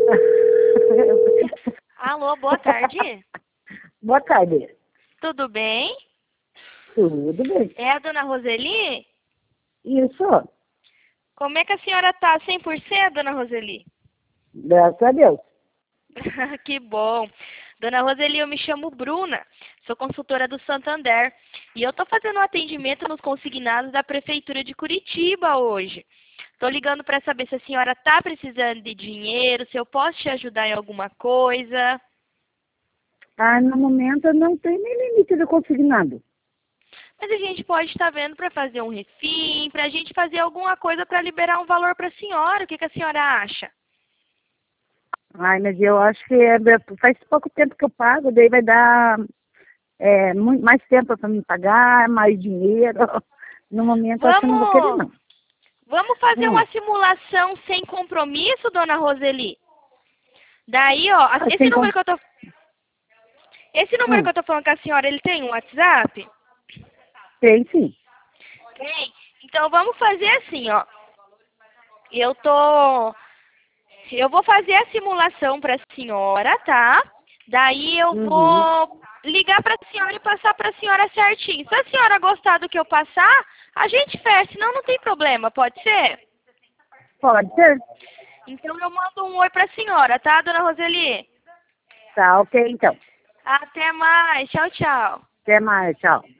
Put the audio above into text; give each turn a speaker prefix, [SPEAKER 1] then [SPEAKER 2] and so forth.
[SPEAKER 1] Alô, boa tarde.
[SPEAKER 2] Boa tarde.
[SPEAKER 1] Tudo bem?
[SPEAKER 2] Tudo bem.
[SPEAKER 1] É a dona Roseli?
[SPEAKER 2] Isso,
[SPEAKER 1] Como é que a senhora tá? 100%, dona Roseli?
[SPEAKER 2] graças a Deus.
[SPEAKER 1] Que bom. Dona Roseli, eu me chamo Bruna, sou consultora do Santander e eu tô fazendo um atendimento nos consignados da Prefeitura de Curitiba hoje. Tô ligando para saber se a senhora tá precisando de dinheiro, se eu posso te ajudar em alguma coisa.
[SPEAKER 2] No momento não tem nem limite de consignado.
[SPEAKER 1] Mas a gente pode estar vendo para fazer um refim, para a gente fazer alguma coisa para liberar um valor para a senhora. O que a senhora acha?
[SPEAKER 2] Mas eu acho que faz pouco tempo que eu pago, daí vai dar muito mais tempo para me pagar, mais dinheiro. No momento acho que eu não vou querer, não.
[SPEAKER 1] Vamos fazer
[SPEAKER 2] Hum.
[SPEAKER 1] uma simulação sem compromisso, dona Roseli? Daí, ó, esse
[SPEAKER 2] Sem
[SPEAKER 1] número que eu tô... Esse número
[SPEAKER 2] hum.
[SPEAKER 1] que eu tô falando com a senhora, ele tem um WhatsApp?
[SPEAKER 2] Tem sim.
[SPEAKER 1] Tem. Então vamos fazer assim, ó. Eu vou fazer a simulação para a senhora, tá? Daí eu
[SPEAKER 2] Uhum.
[SPEAKER 1] vou ligar para a senhora e passar para a senhora certinho. Se a senhora gostar do que eu passar, a gente fecha, senão não tem problema, pode ser?
[SPEAKER 2] Pode ser.
[SPEAKER 1] Então eu mando um oi para a senhora, tá, dona Roseli?
[SPEAKER 2] Tá, ok, então.
[SPEAKER 1] Até mais. Tchau, tchau.
[SPEAKER 2] Até mais, tchau.